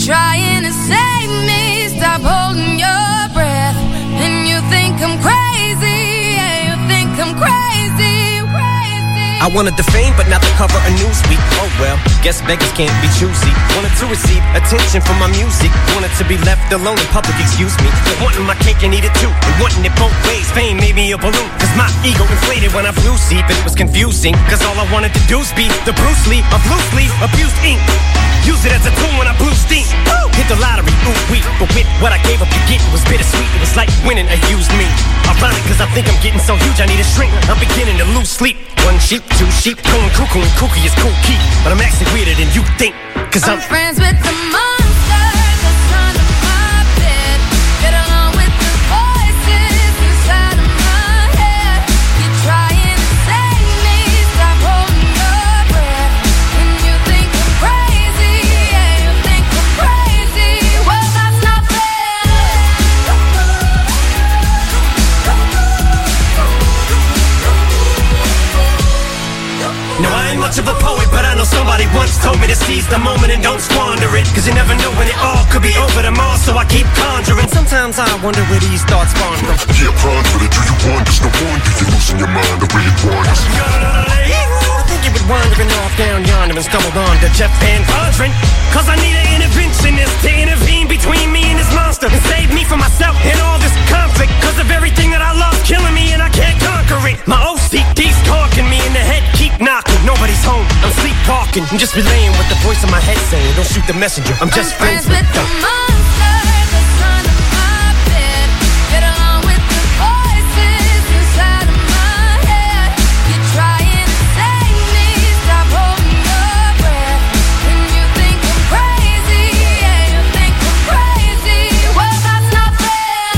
trying to save me. Stop holding your breath. And you think I'm crazy. Yeah, you think I'm crazy. I wanted the fame, but not the cover of Newsweek. Oh well, guess beggars can't be choosy. Wanted to receive attention from my music. Wanted to be left alone in public, excuse me. Wanting my cake and eat it too. And wanting it both ways. Fame made me a balloon. Cause my ego inflated when I flew see. But it was confusing. Cause all I wanted to do was be the Bruce Lee of loosely abused ink. Use it as a tool when I blew steam. Woo! Hit the lottery, ooh wee. But with what I gave up to get, it was bittersweet. It was like winning a used me. Ironic cause I think I'm getting so huge I need a shrink. I'm beginning to lose sleep. One sheep, two sheep, going cuckoo and kooky is cool key. But I'm actually weirder than you think. Cause I'm friends with the monster that's under my bed. Get along with the voices inside of my head. You're trying to save me. Stop holding your breath. And you think I'm crazy. Yeah, you think I'm crazy. Well, that's not fair. No, I ain't much of a poet, but I know somebody once told me to seize the moment and don't squander it. Cause you never know when it all could be over tomorrow, so I keep conjuring. Sometimes I wonder where these thoughts spawn from. Yeah, ponder it, do you want? There's no wonder you're losing your mind the way it wanders. I think you were wandering off down yonder and stumbled on to Jeff Van Vondren. Cause I need an interventionist to intervene between me and this monster and save me from myself and all this conflict. Cause of everything that I love killing me and I can't conquer it. My OCD's talking me in the head, keep knocking. Nobody's home, I'm sleepwalking. I'm just relaying what the voice in my head saying. Don't shoot the messenger, I'm just friends with the monster that's under my bed. Get along with the voices inside of my head. You're trying to save me. Stop holding your breath. And you think I'm crazy. Yeah, you think I'm crazy. Well, that's not fair.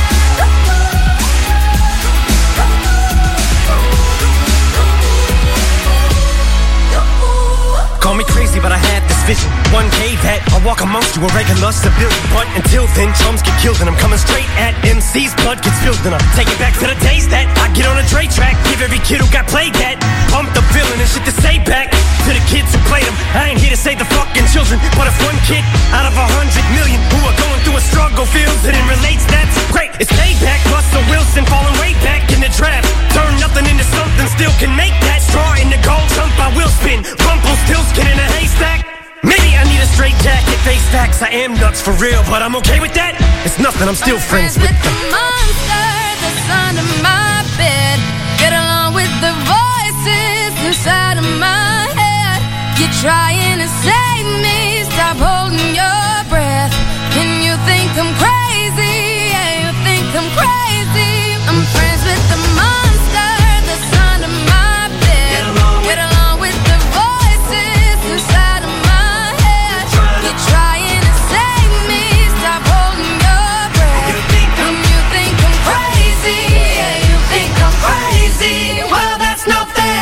Call me crazy, but I had this vision. 1K that I walk amongst you, a regular civilian. But until then, chums get killed, and I'm coming straight at MC's blood gets spilled, and I take it back to the days that I get on a Dre track. Give every kid who got played that. Pump the feeling and shit to say back to the kids who played them. I ain't here to save the fucking children, but if one kid out of 100 million who are going through a struggle feels it and relates, that's great. It's payback. Russell Wilson falling way back in the draft. Turn nothing into something, still can make that. Straw in the gold jump, I will spin. Rumpelstiltskin in a haystack. Maybe I need a straight jacket, face facts. I am nuts for real, but I'm okay with that. It's nothing, I'm still friends with the monster that's under my bed. Get along with the voices inside of my head. You're trying to save me. Stop holding your breath. And you think I'm crazy. Yeah, you think I'm crazy. I'm friends with the monster that's under my bed. Get along with the voices inside of my head. You're trying to save me. Stop holding your breath. And you think I'm crazy. Yeah, you think I'm crazy. Well, that's not fair.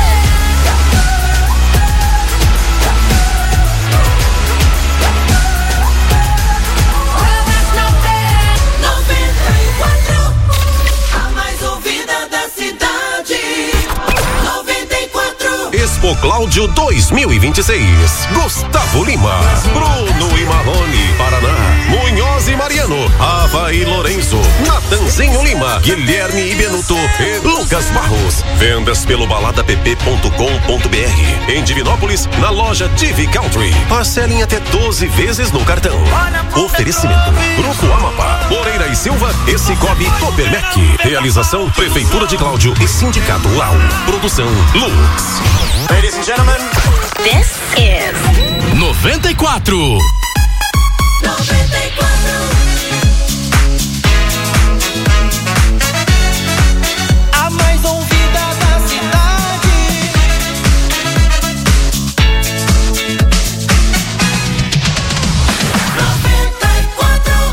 Expo Cláudio 2026. Gustavo Lima, Bruno e Marrone, Paraná, Munhoz e Mariano, Ava e Lourenço, Natanzinho Lima, Guilherme e Benuto e Lucas Barros. Vendas pelo baladapp.com.br. Em Divinópolis, na loja Divi Country. Parcelem até 12 vezes no cartão. Oferecimento: Grupo Amapá, Moreira e Silva e Cicobi Copermec. Realização: Prefeitura de Cláudio e Sindicato UAU. Produção: Lux. Ladies and gentlemen, this is 94. A mais ouvida da cidade. 94.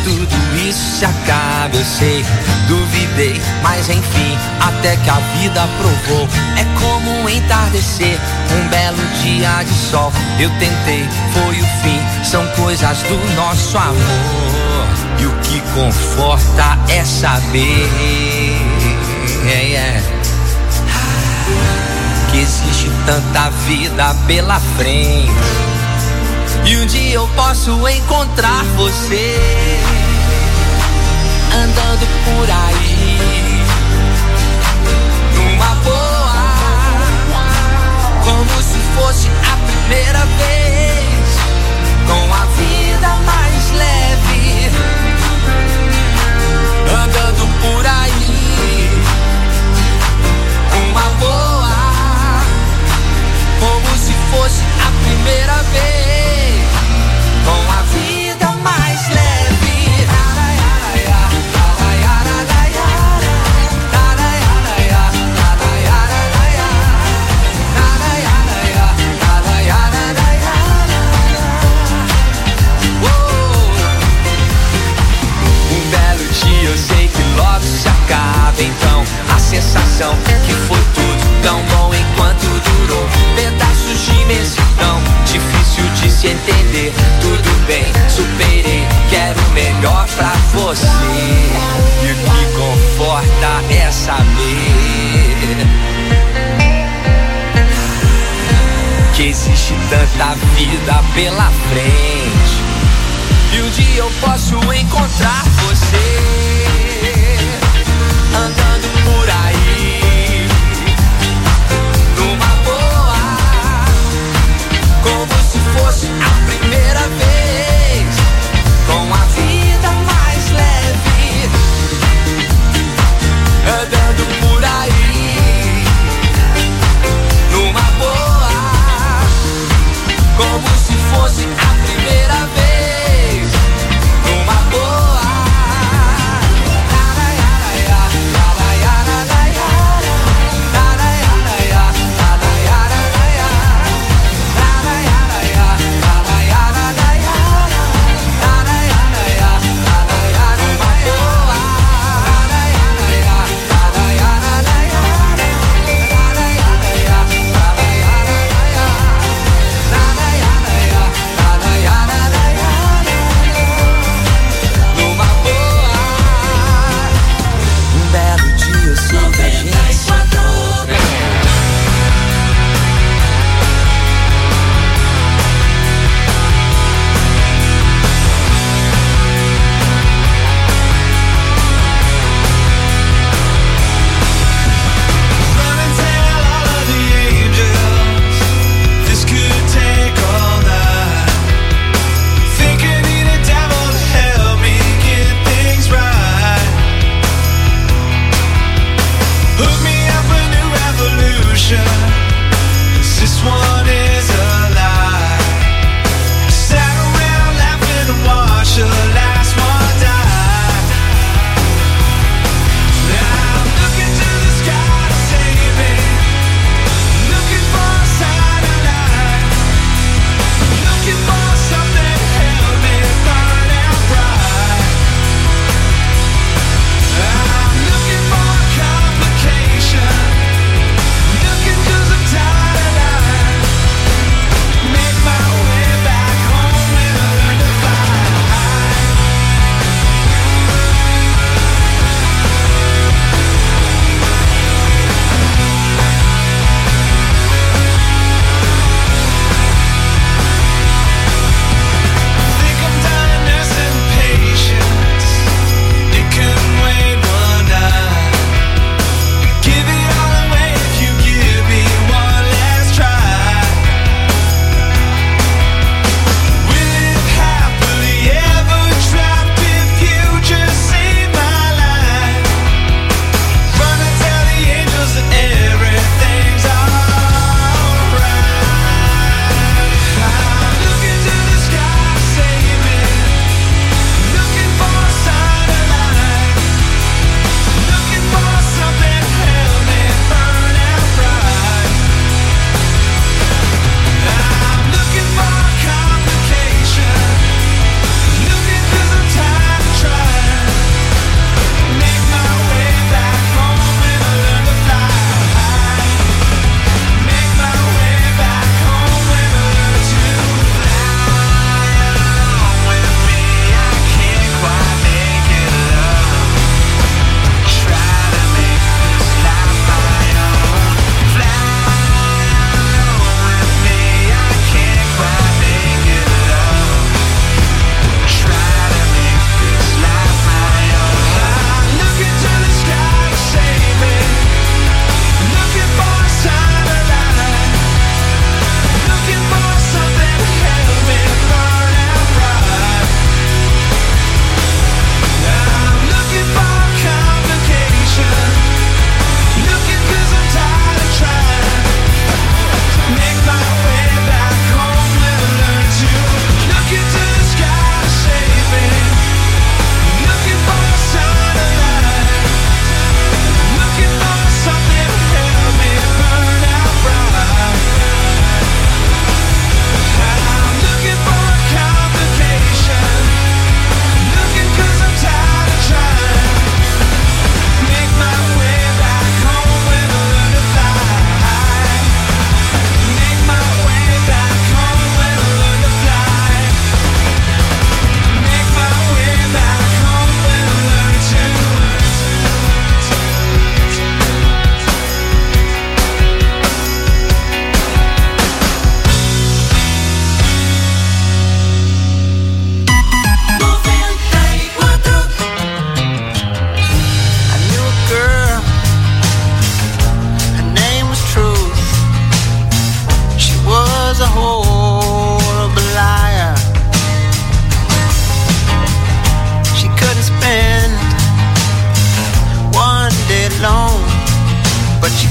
tudo isso se acaba, eu sei, duvidei, mas enfim, até que a vida provou. É como um entardecer, um belo dia de sol. Eu tentei, foi o fim, são coisas do nosso amor. E o que conforta é saber que existe tanta vida pela frente. E um dia eu posso encontrar você andando por aí, numa boa, como se fosse a primeira vez, com a vida mais leve, andando por aí, numa boa, como se fosse a primeira vez, com a vida mais leve. Um belo dia eu sei que logo se acaba, então a sensação que foi tudo tão bom enquanto durou. Pedaços de imensidão, difícil de se entender. Tudo bem, superei, quero o melhor pra você. E o que conforta é saber que existe tanta vida pela frente. E um dia eu posso encontrar você andando por aí, numa boa, como se fosse a primeira vez, com a vida mais leve, andando por aí, numa boa, como se fosse a primeira vez, numa boa,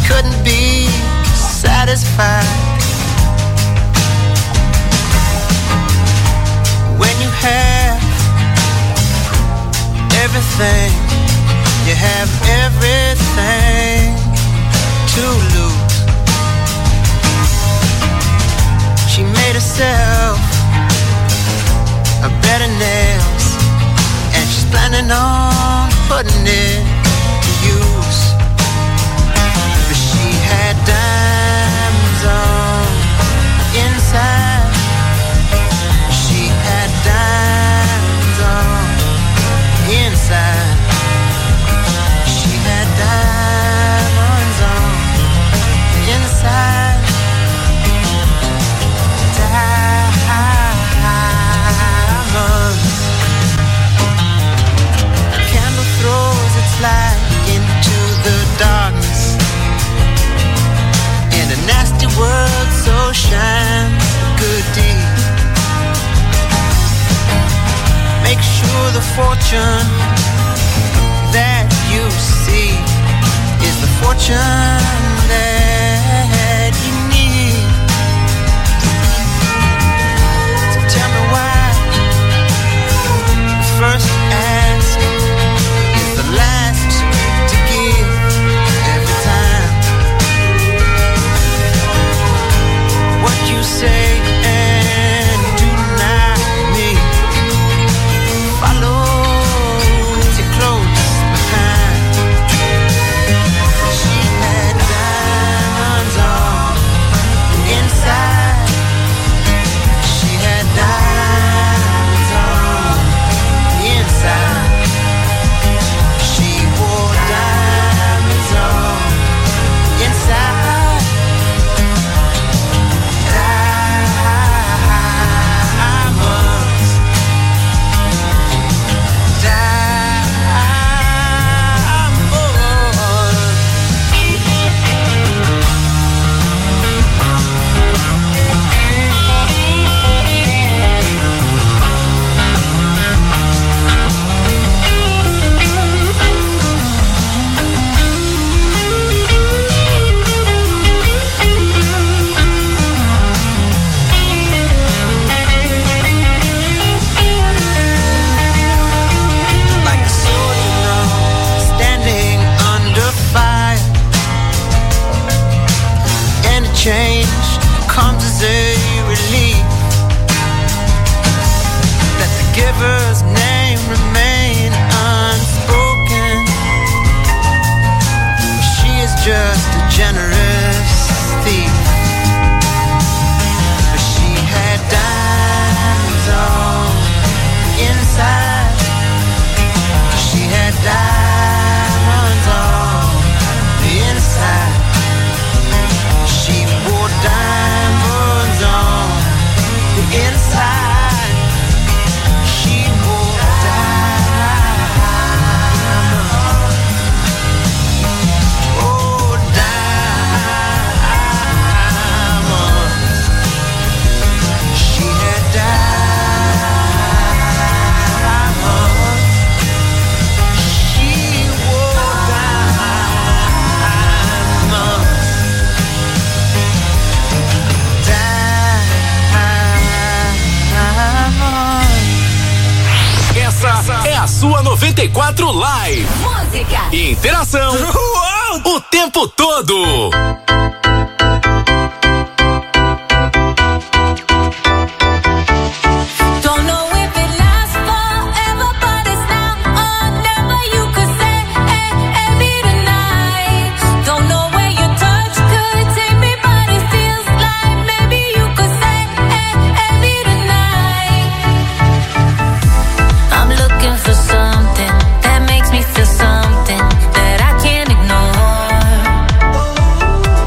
couldn't be satisfied. When you have everything, you have everything to lose. She made herself a bed of nails, and she's planning on putting it to use. But she had diamonds on inside. She had diamonds on inside. She had diamonds on inside. Diamonds. A candle throws its light into the darkness. In a nasty world, so shines a good deed. Make sure the fortune that you see is the fortune that you need. So tell me why the first ask is the last to give every time. What you say and do not mean follows you close behind. She had diamonds on inside. She had diamonds on inside. She wore diamonds on inside. Diamonds. Like a soldier standing under fire. Any change comes as a relief. Let the giver's name remain unspoken. She is just a generous thief. But she had diamonds on inside. She had diamonds on the inside. She wore diamonds on the inside. She wore diamonds. Oh, diamonds. She had diamonds. She wore diamonds. Essa é a sua 94 Live. Música, Interação o tempo todo. don't know if it lasts forever, but it's now or never. You could say heavy tonight. Don't know where your touch could take me, but it feels like maybe you could say heavy tonight. I'm looking for something that makes me feel something that I can't ignore.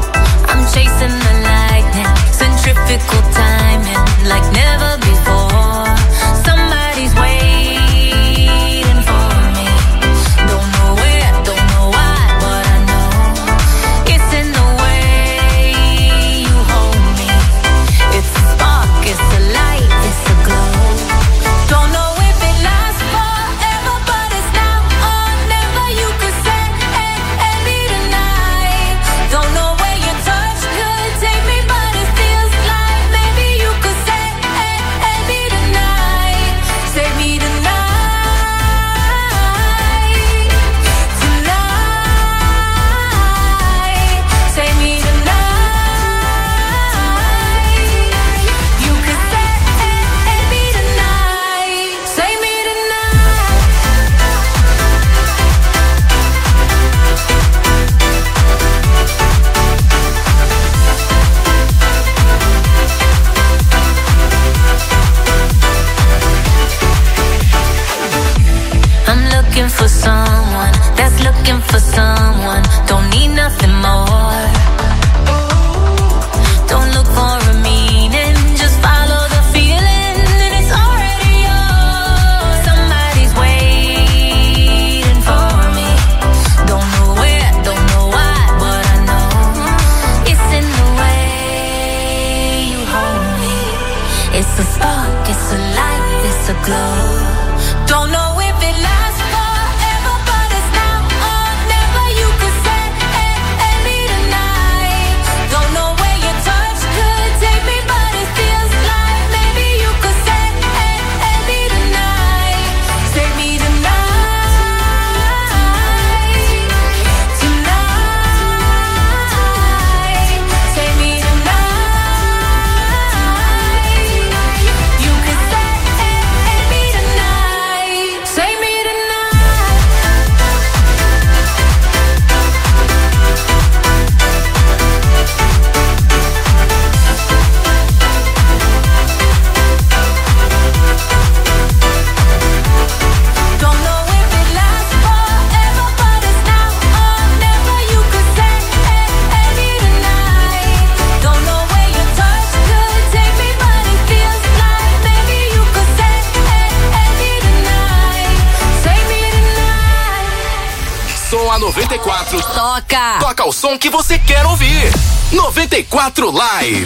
94. Toca! Toca o som que você quer ouvir. 94 Live.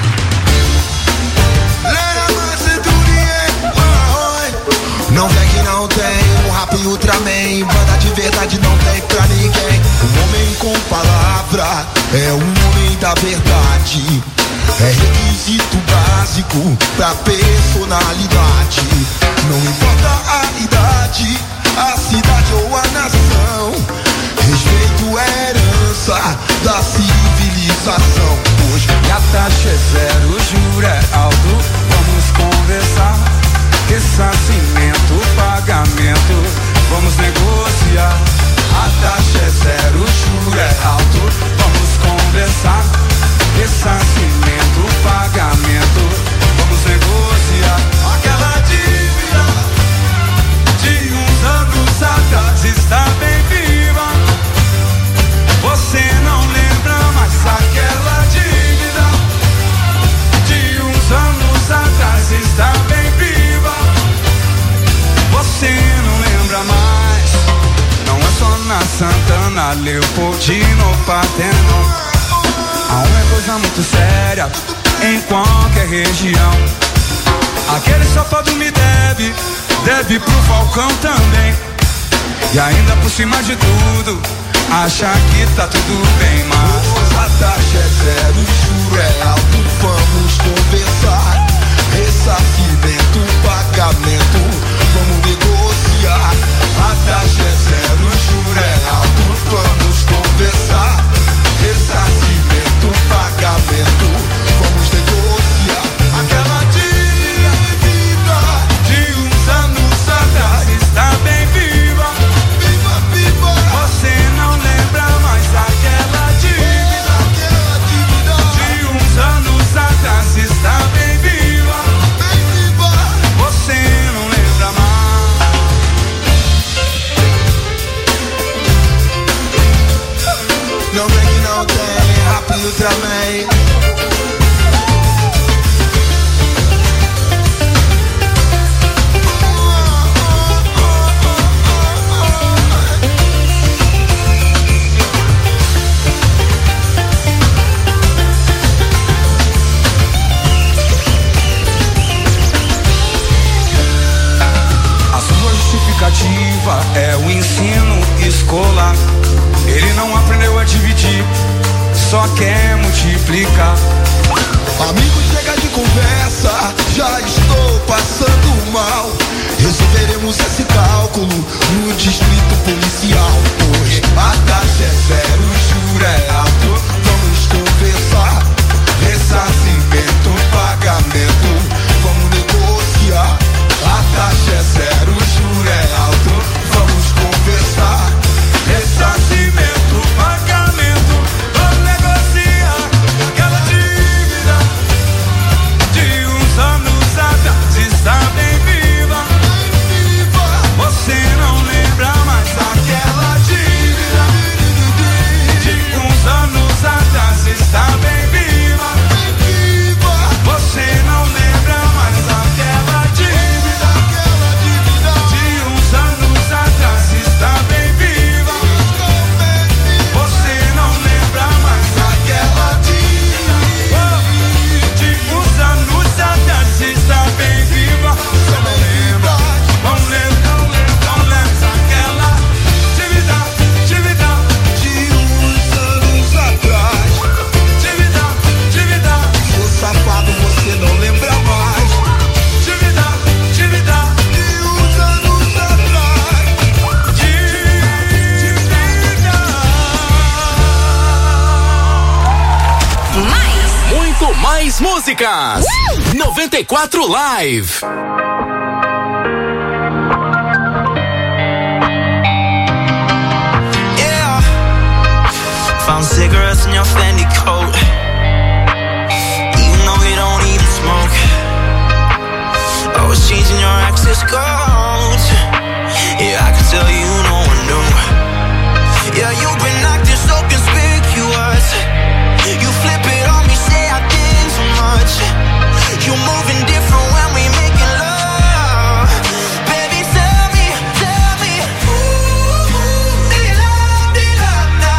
Não vem que não tem, o rap Ultraman, banda de verdade não tem pra ninguém. Um homem com palavra, é um homem da verdade. É requisito básico pra personalidade. Não importa a idade, a cidade ou a nação. Respeito é herança da civilização. Hoje a taxa é zero, o juro é alto. Vamos conversar. Ressarcimento, pagamento, vamos negociar. A taxa é zero, o juro é alto. Vamos conversar. Ressarcimento, pagamento, vamos negociar. Aquela dívida de uns anos atrás está bem viva. Você não lembra mais aquela dívida de uns anos atrás está bem viva. Você não lembra mais. Não é só na Santana, Leopoldina ou Partenon. Há uma coisa muito séria em qualquer região. Aquele safado me deve, deve pro Falcão também. E ainda por cima de tudo, acha que tá tudo bem, mas a taxa é zero, o juro é alto. Vamos conversar. Ressarcimento, pagamento, vamos negociar. A taxa é zero, o juro é alto. Vamos conversar. Ressarcimento, pagamento, vamos negociar. Aquela dívida de uns anos atrás está bem viva. Viva, viva. Você não lembra mais aquela dívida de uns anos atrás está bem viva. Você não lembra mais. Não vem que não tem, rap Ultraman. É o ensino escolar. Ele não aprendeu a dividir, só quer multiplicar. Amigo, chega de conversa, já estou passando mal. Resolveremos esse cálculo no distrito policial. Hoje a taxa é zero, o juro é alto. Vamos conversar. Ressarcimento, pagamento, vamos negociar. A taxa é zero, o juro é alto. Vamos conversar. Ressarcimento, pagamento, vamos negociar. Aquela dívida de uns anos atrás está bem viva. Você não lembra mais aquela dívida de uns anos atrás está bem viva. Você não lembra mais aquela dívida de uns anos atrás está bem viva. Você não lembra mais aquela dívida de uns anos atrás está bem viva. Você não lembra, não lembra, não lembra, não lembra aquela dívida de uns anos atrás. Dívida, seu safado, você não lembra mais. dívida De uns anos atrás. Muito mais músicas. 94 Live. Yeah. Found cigarettes in your Fendi coat. Even though you don't even smoke. I was changing your access codes. Yeah, I can tell you no one knew. Yeah, you've been acting so conspicuous. You flip it on me, say I did too much. You're moving different when we making love. Baby, tell me, ooh, do you love now?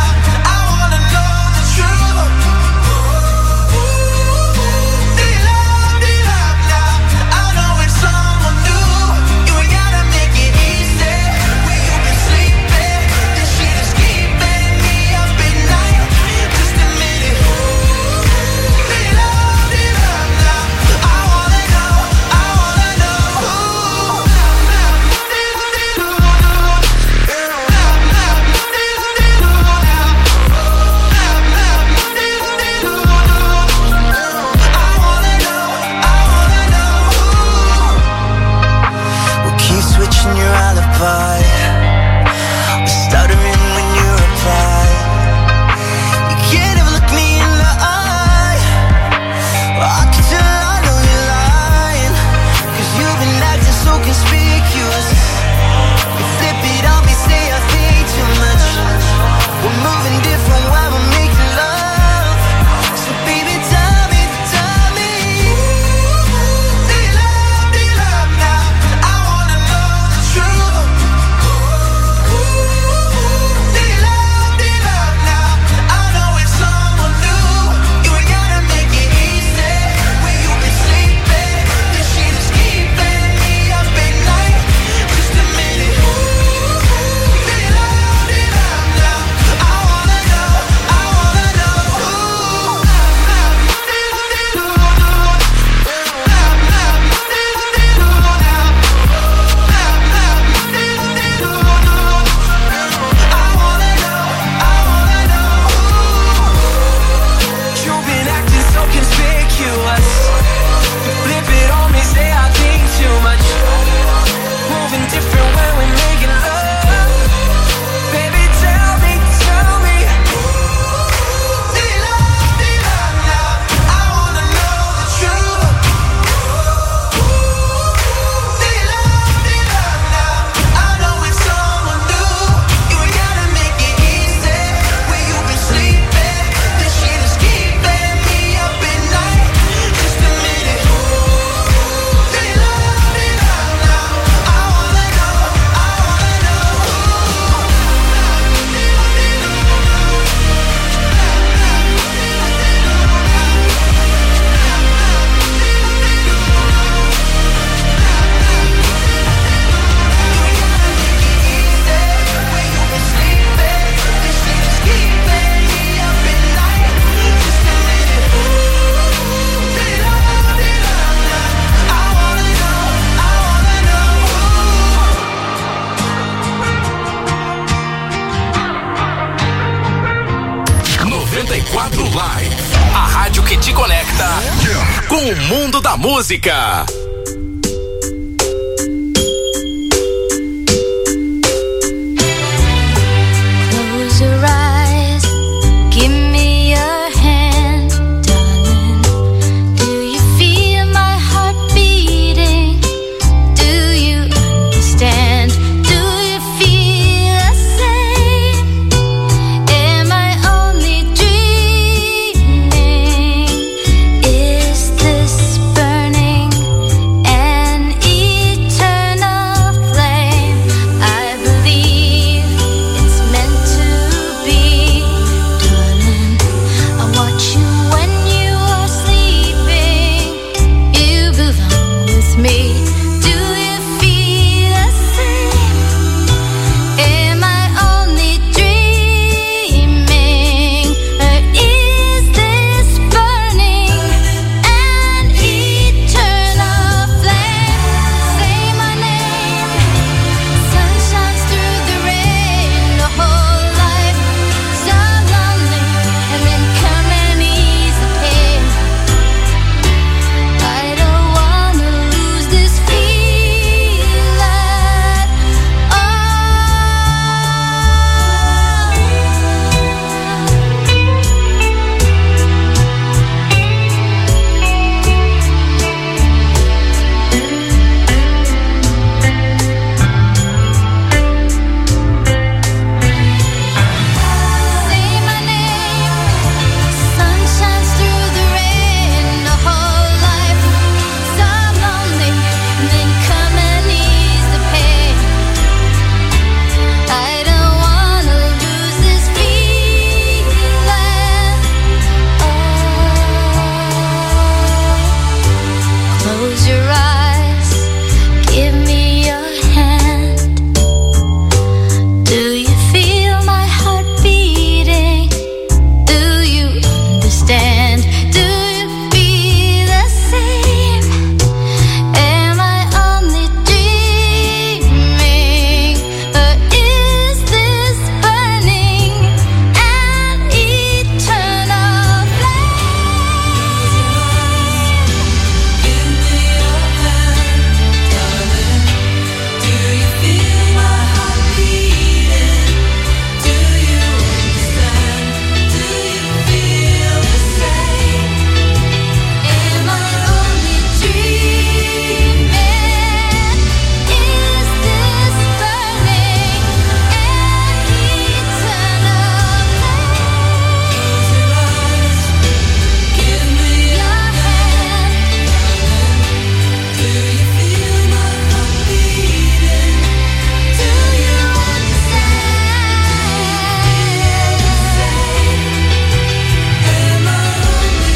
a rádio que te conecta com o mundo da música. Close your eyes, give me your hand, darling. Do you feel my heart beating? Do you understand? Do you feel the same? Am I only dreaming? Is this burning an eternal flame? I believe it's meant to be, darling. I watch you when you are sleeping. You belong with me. Do you feel the same? Am I only dreaming? Or is this burning an eternal flame? Say my name. Sun shines through the rain. The whole life so lonely, and then come and ease the pain. I don't wanna lose this feeling. Say my name. Sun shines through the rain. The whole life so lonely, and then come and ease the pain. I don't wanna lose this feeling. Close your eyes, give me your hand. Do you feel my heart beating? Do you understand? Do you feel the same? Am I only dreaming? Or is this burning an eternal flame? Give me your hand, darling. Do you feel my heart beating? Do you understand? Do you feel the same? Am I only dreaming? Is this burning an eternal flame? Give me your hand, do you feel my heart beating? Do you understand? Am I only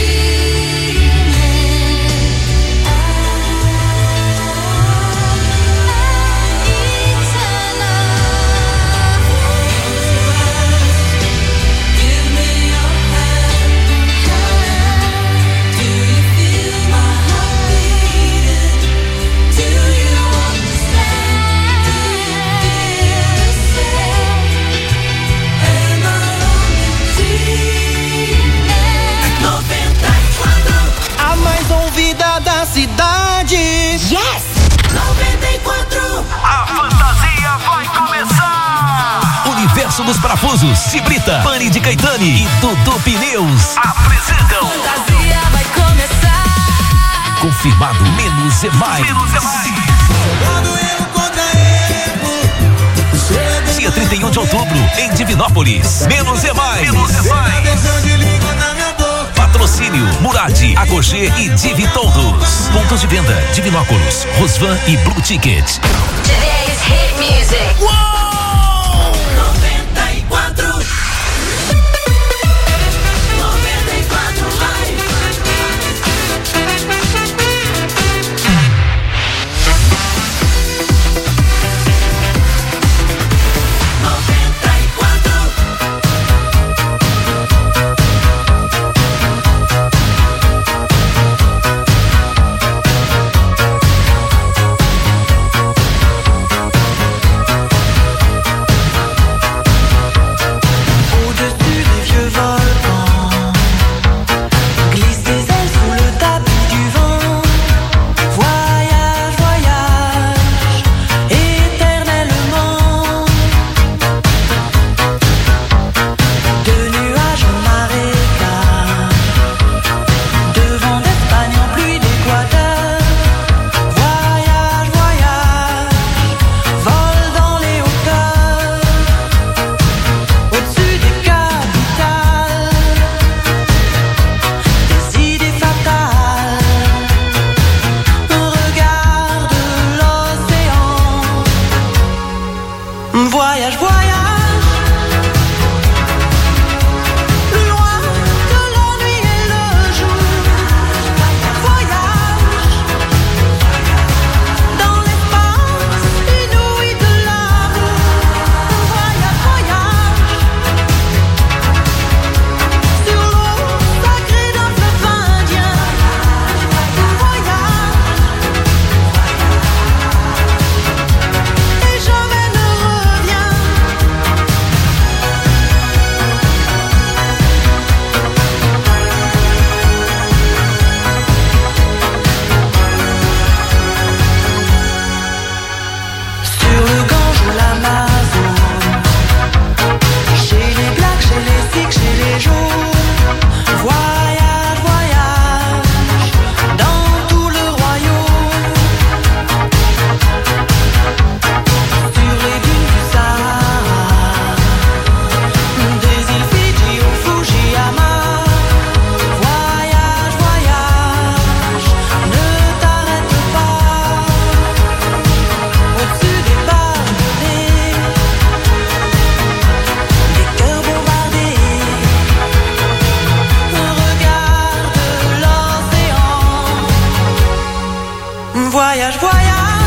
A mais ouvida da cidade. Yes! 94. A fantasia vai começar. Universo dos Parafusos, Cibrita, Pani de Caetani e Dudu Pneus Apresentam Fantasia vai começar. confirmado Menos é Mais. Dia 31 de outubro, em Divinópolis. Menos é Mais. Patrocínio Murad, Agogê e Divi Todos. Pontos de venda: Divinópolis, Rosvan e Blue Ticket. Today's hit music. 94. 94 Live. Voyage, voyage.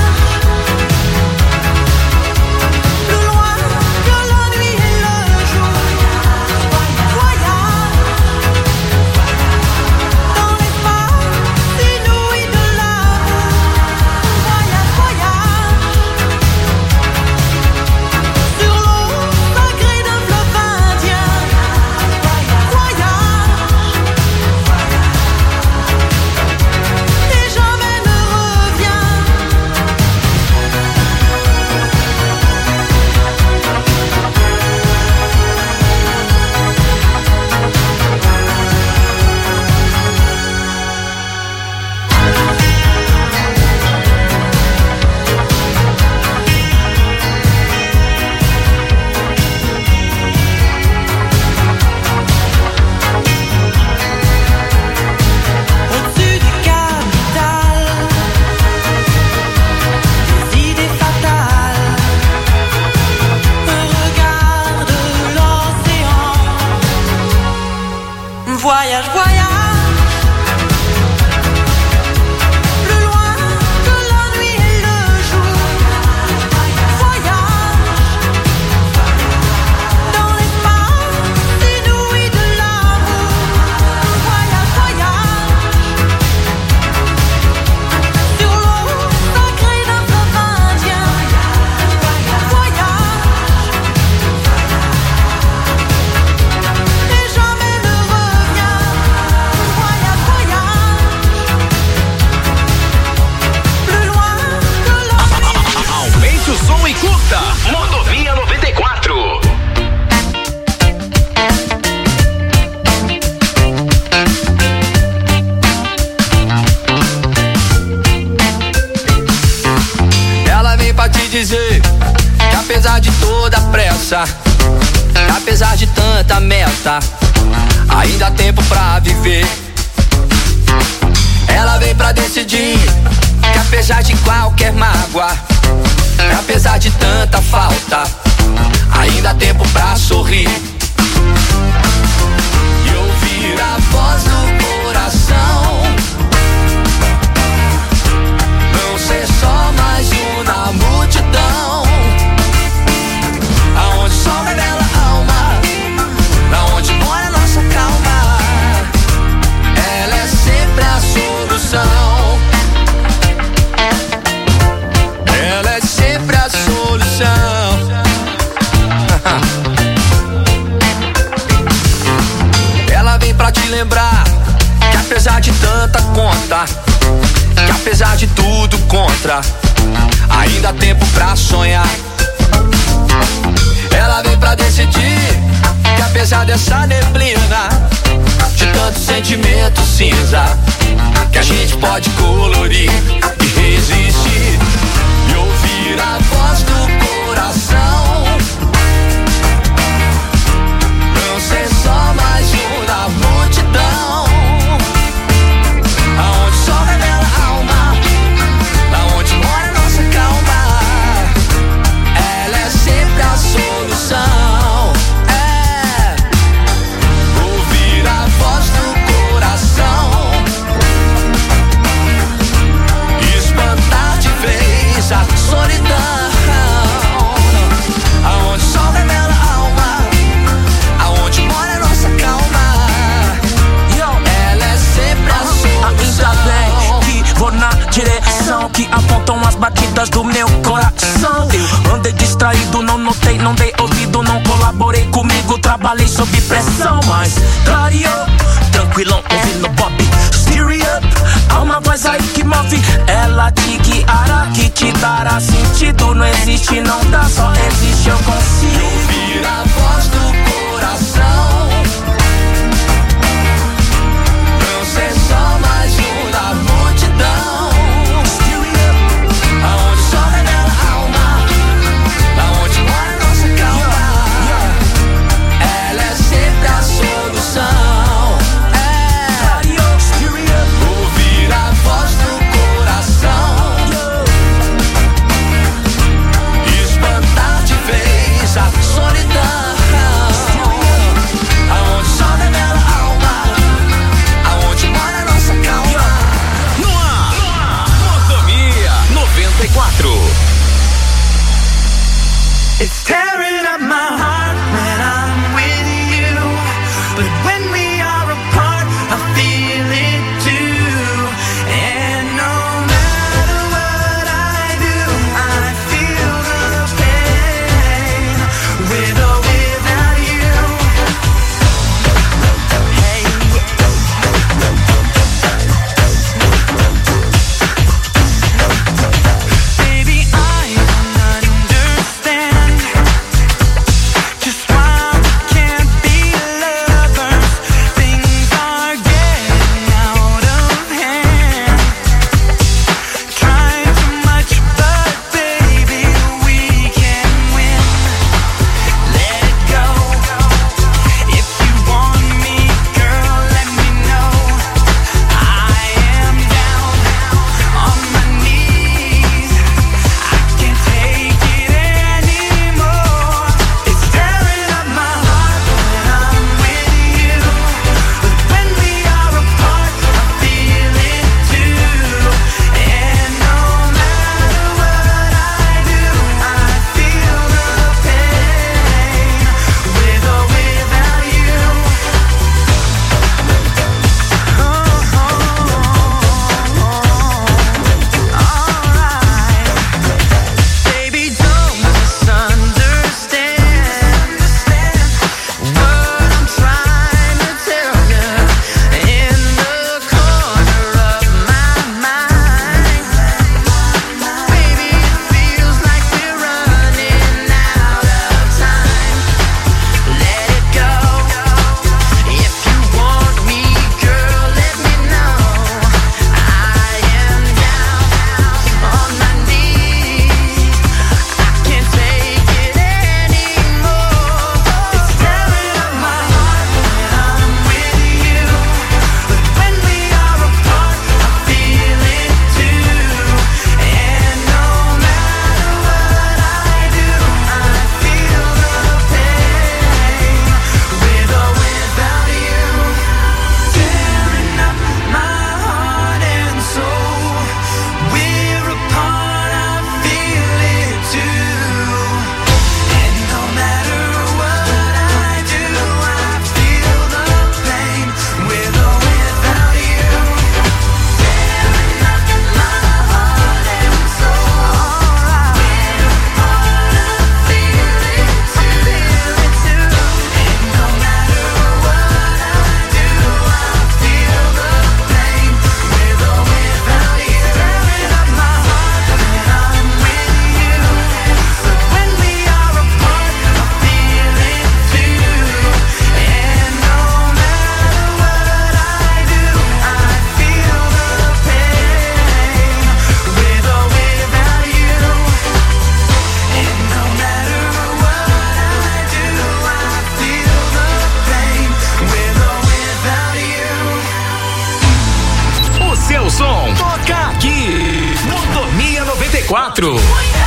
Voyage, voyage. Rodovia 94. Ela vem pra te dizer que apesar de toda a pressa, apesar de tanta meta, ainda há tempo pra viver. Ela vem pra decidir que apesar de qualquer mágoa, apesar de tanta falta, ainda há tempo pra sorrir e ouvir a voz do coração. Não ser só mais um na multidão, aonde o sol revela a alma, aonde mora a nossa calma. Ela é sempre a solução. Ela é sempre a solução. Ela vem pra te lembrar que apesar de tanta conta, que apesar de tudo contra, ainda há tempo pra sonhar. Ela vem pra decidir que apesar dessa neblina, de tanto sentimento cinza, que a gente pode colorir e resistir e ouvir a voz do coração. Não ser só mais um da multidão, aonde o sol revela a alma, aonde mora a nossa calma. Ela é sempre a solução. É ouvir a voz do coração, espantar de vez a solidão. Aonde o sol revela a alma, aonde mora a nossa calma. Ela é sempre a solução. Ainda bem que vou na direção que apontam as batidas do meu coração. Eu andei distraído, não notei, não dei ouvido, não colaborei comigo, trabalhei sob pressão, mas clareou, tranquilão, ouvindo Bob Steer Up. Há uma voz aí que move, ela te guiará, que te dará sentido. Não existe, não dá, só existe, eu consigo ouvir a voz do coração. Não ser só mais um da multidão, aonde o sol revela a alma, aonde mora a nossa calma. Ela é sempre a solução. É ouvir a voz do coração, espantar de vez a solidão. 94.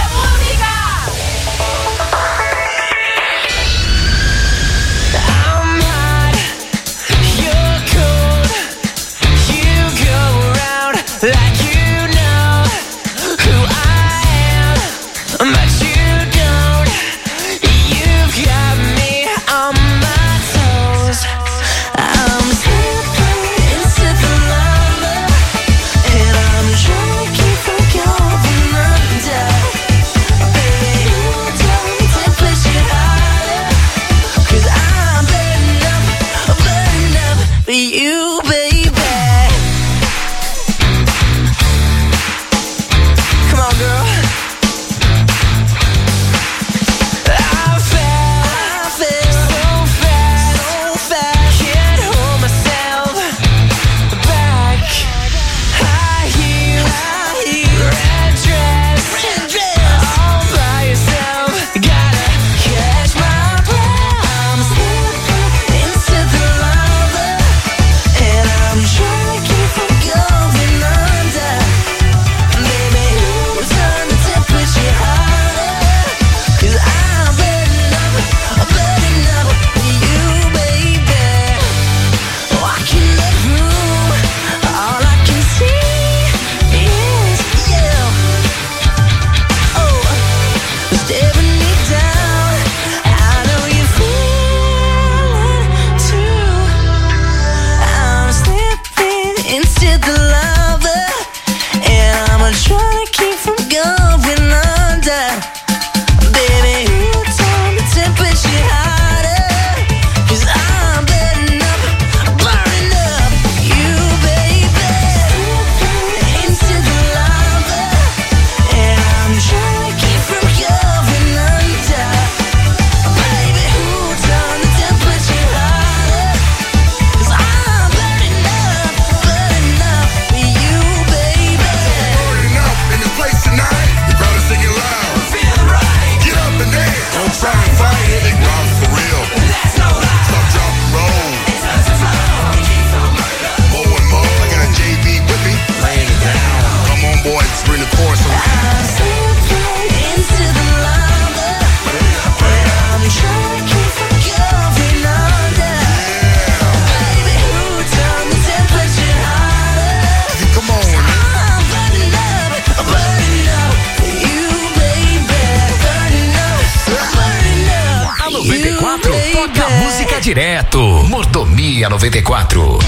Direto, Mordomia 94.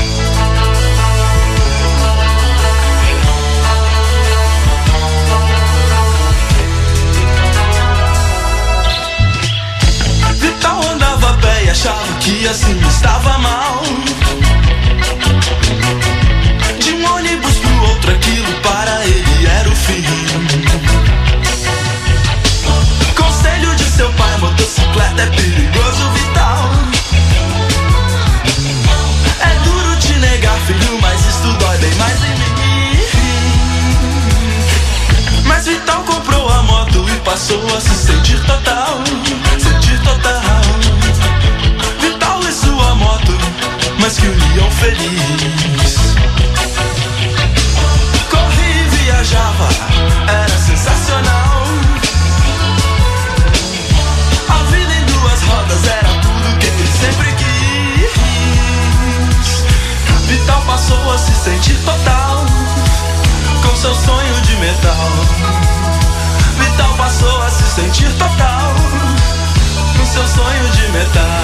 Vital andava a pé e achava que assim estava mal. De um ônibus pro outro, aquilo para ele era o fim. Conselho de seu pai, motocicleta é perigoso, Vital. É duro te negar, filho, mas isso dói bem mais em mim. Mas Vital comprou a moto e passou a se sentir total. Sentir total. Vital e sua moto, mas que união feliz. Corria e viajava, era sensacional. A vida em duas rodas era tudo que ele sempre quis. Vital passou a se sentir total, com seu sonho de metal. Vital passou a se sentir total, com seu sonho de metal.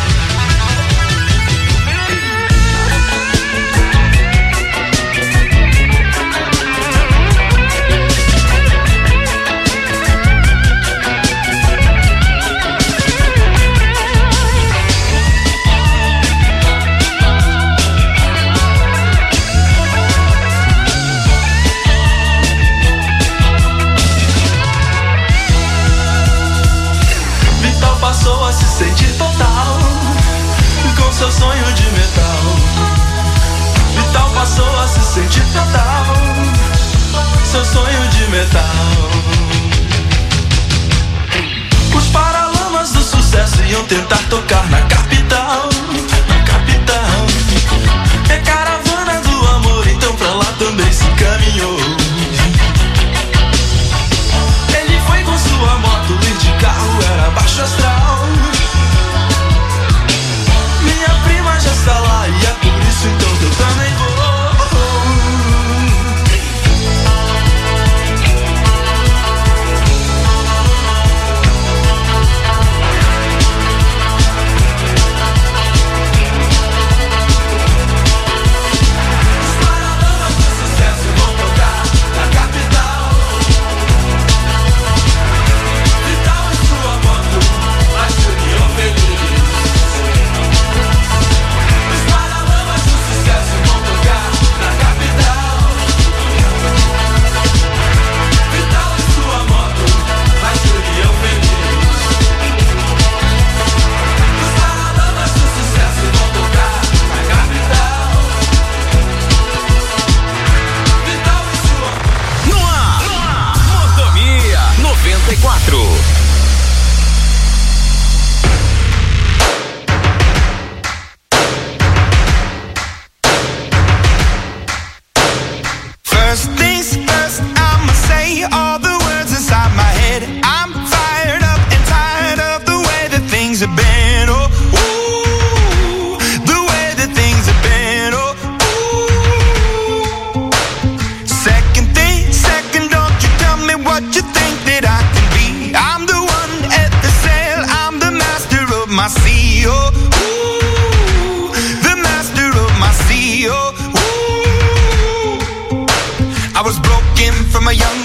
Passou a se sentir total, com seu sonho de metal. Vital passou a se sentir total, seu sonho de metal. Os paralamas do sucesso iam tentar tocar na capital. Na capital. É caravana do amor, então pra lá também se caminhou.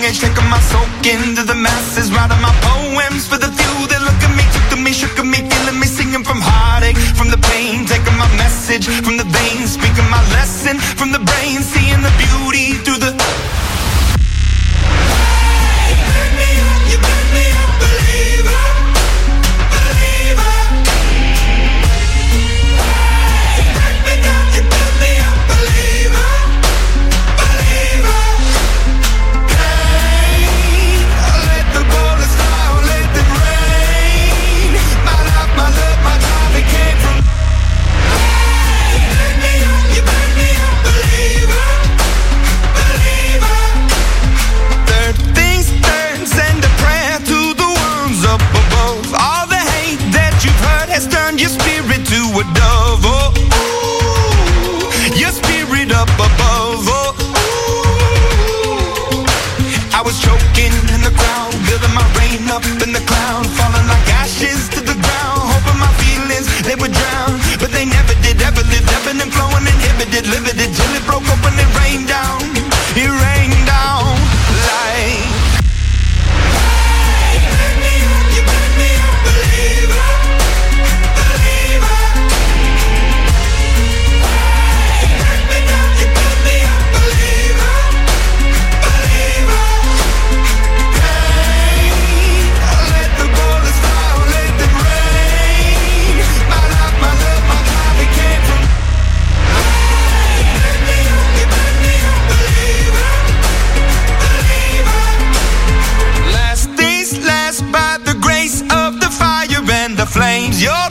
stage, taking my soak into the masses, writing my poems for the few that look at me, took to me, shook at me, feeling me, singing from heartache, from the pain, taking my message from the veins, speaking my lesson from the brain, seeing the beauty through the. You make me a believer, believer. You make me down, you build me a believer, believer. Hey, let the bullets fly, let them rain. My life, my love, my drive, it came from. You make me a believer, believer. Third things third, send a prayer to the ones up above. All the hate that you've heard has turned your spirit to a dove. Oh, ooh, your spirit up above. Oh, ooh. I was choking in the crowd, building my rain up in the cloud, falling like ashes to the ground, hoping my feelings they would drown, but they never did. Ever lived, ebbing and flowing, inhibited, limited, till it broke open and rained down. It rained down like. You make me a believer, believer. You break me down, you build me a believer, believer. Hey, let the bullets fly, let them rain. My life, my love, my drive, it came from. You make me a believer, believer. Last things last, by the grace of the fire and the flames. Your